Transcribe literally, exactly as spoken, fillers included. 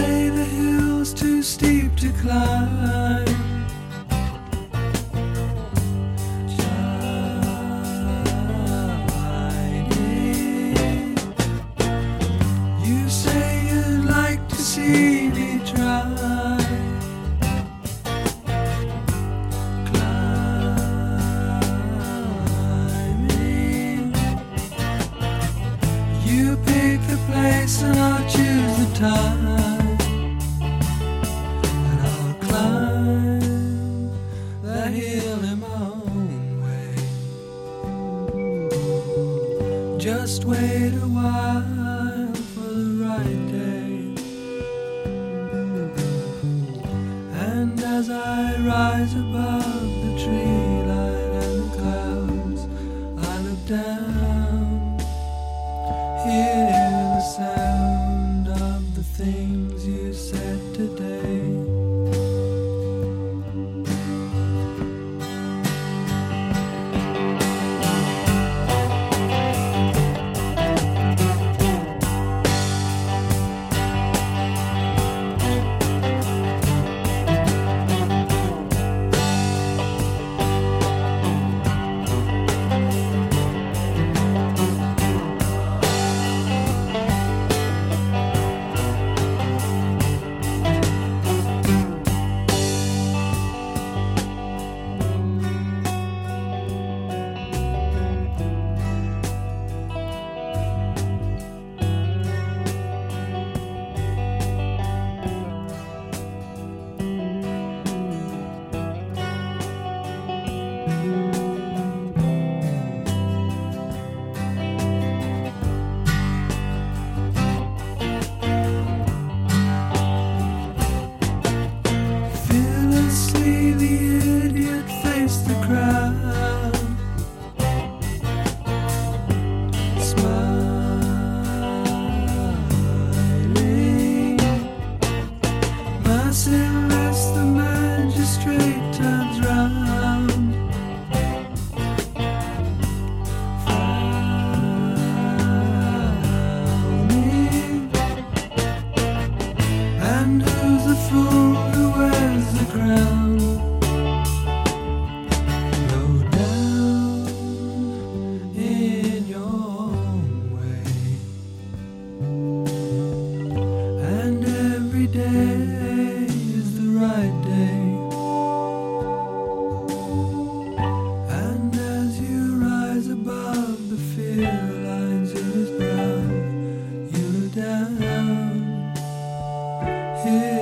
say the hill's too steep to climb. Shining. You say you'd like to see me try. Climbing. You pick the place and I'll choose the time. And I'll climb that hill in my own way. Just wait a while for the right day. And as I rise above the tree line and the clouds, I look down, hear the sound of the things you said today. Fearlessly the idiot faced the crowd, smiling. Merciless the magistrate turns round, frowning. And who's the fool who wears the crown? Go down in your own way. And every day is the right day. And as you rise above the fear lines in his brow, you look down, hear